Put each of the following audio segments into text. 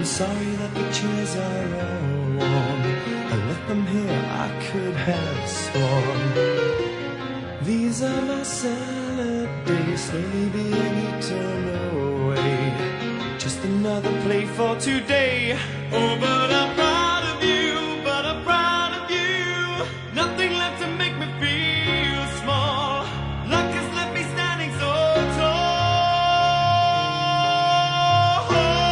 I'm sorry that the chairs are all worn. I left them here, I could have sworn. These are my salad days, slowly being eaten away. Just another play for today. Oh, but I'm proud of you, but I'm proud of you. Nothing left to make me feel small. Luck has left me standing so tall.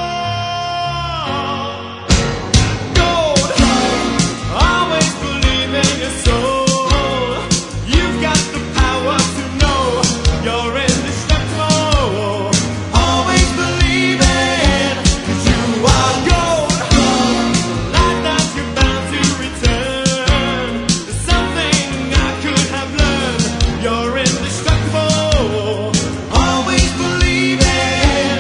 Gold, always believe in your soul. You've got the power to know you're indestructible. Always believe it, 'cause you are gold. Life that you're bound to return. There's something I could have learned. You're indestructible. Always believe it.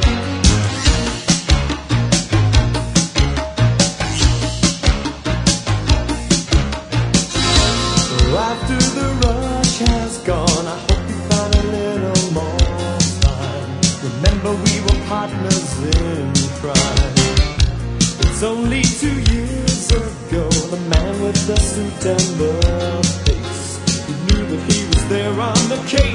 So after the rush has gone, I hope you found a little more time. Remember we were partners in crime. It's only 2 years ago, the man with the suit and the face, he knew that he was there on the case.